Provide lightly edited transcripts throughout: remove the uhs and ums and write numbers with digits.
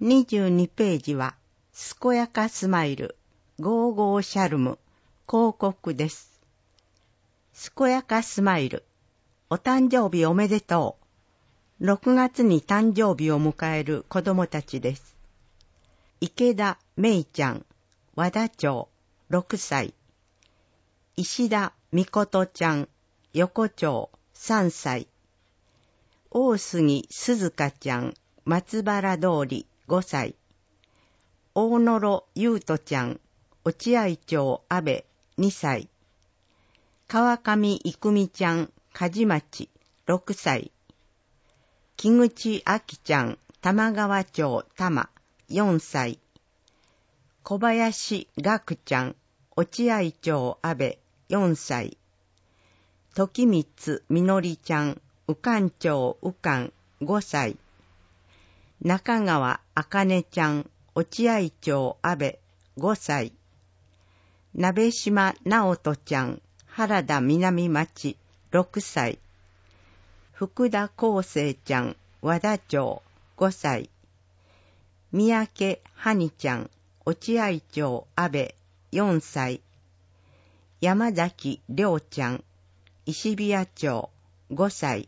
22ページは、健やかスマイル、ゴーゴーシャルム、広告です。健やかスマイル、お誕生日おめでとう。6月に誕生日を迎える子供たちです。池田めいちゃん、和田町、6歳。石田みことちゃん、横町、3歳。大杉鈴香ちゃん、松原通り、5歳。大野呂優斗ちゃん、落合町阿部、2歳。川上郁美ちゃん、梶町、6歳。木口明ちゃん、玉川町多摩、4歳。小林岳ちゃん、落合町阿部、4歳。時光みのりちゃん、宇菅町宇菅、5歳。中川茜ちゃん、落合町阿部、5歳。鍋島直人ちゃん、原田南町、6歳。福田康生ちゃん、和田町、5歳。三宅はちゃん、落合町阿部、4歳。山崎亮ちゃん、石火谷町、5歳。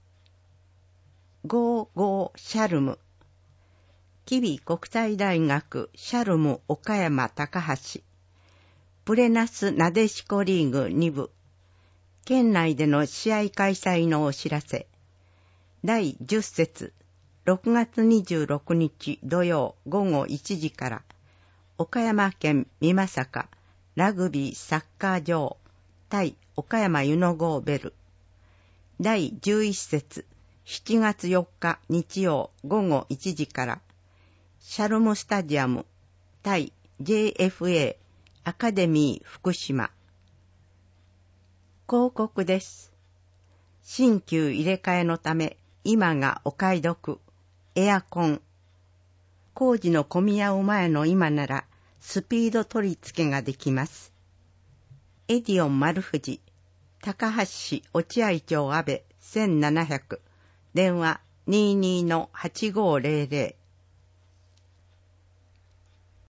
ゴーゴーシャルム、吉備国際大学シャルム岡山高橋、プレナスなでしこリーグ2部、県内での試合開催のお知らせ。第10節、6月26日土曜午後1時から、岡山県美作ラグビーサッカー場対岡山湯の郷ベル。第11節、7月4日日曜午後1時から、シャルムスタジアム対 JFA アカデミー福島。広告です。新旧入れ替えのため、今がお買い得。エアコン。工事の混み合う前の今なら、スピード取り付けができます。エディオン丸藤、高橋市落合町阿部1700、電話 22-8500。